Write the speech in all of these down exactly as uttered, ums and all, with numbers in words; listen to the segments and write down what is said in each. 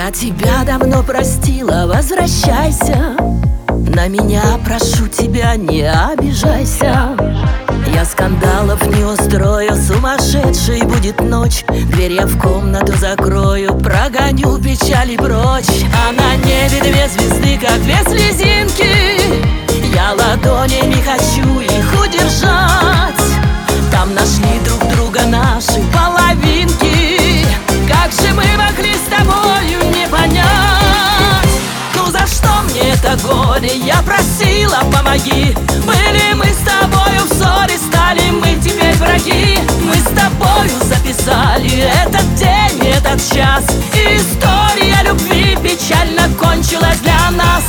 Я тебя давно простила, возвращайся. На меня, прошу тебя, не обижайся. Я скандалов не устрою, сумасшедшей будет ночь. Дверь я в комнату закрою, прогоню печали прочь. А на небе две звезды, как две слезинки. Я ладонями хочу их удержать. Там нашли друг друга наши половинки. Как же мы могли с тобою не понять? Ну за что мне это горе? Я просила, помоги. Были мы с тобою в ссоре, стали мы теперь враги. Мы с тобою записали этот день, этот час. И история любви печально кончилась для нас.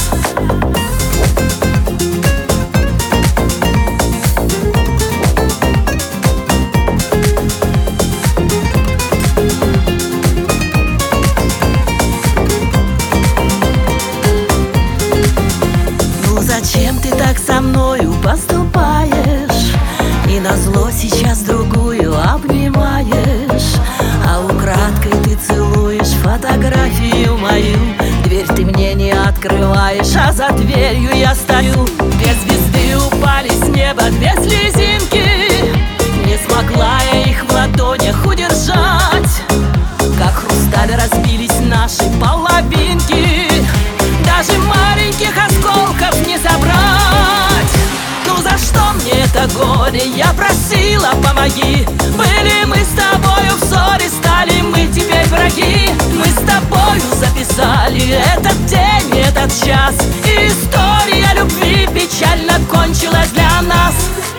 Зачем ты так со мною поступаешь? И назло сейчас другую обнимаешь. А украдкой ты целуешь фотографию мою. Дверь ты мне не открываешь, а за дверью я стою. Две звезды упали с неба, две слезинки. Не смогла я их в ладонях удержать. Как хрусталь разбились наши половинки. Даже маленьких осколков не собрать. Ну за что мне это горе? Я просила, помоги. Были мы с тобою в ссоре, стали мы теперь враги. Мы с тобою записали этот день, этот час. И история любви печально кончилась для нас.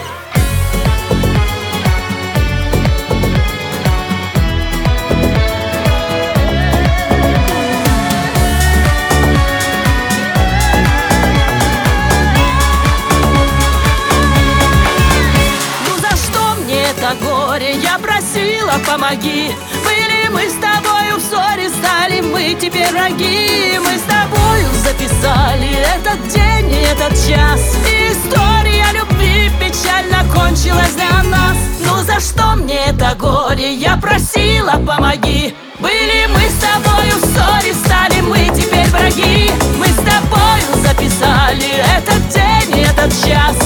Горе, я просила, помоги. Были мы с тобою в ссоре, стали мы теперь враги. Мы с тобою записали этот день и этот час. И история любви печально кончилась для нас. Ну за что мне это горе? Я просила, помоги. Были мы с тобою в ссоре, стали мы теперь враги. Мы с тобою записали этот день и этот час.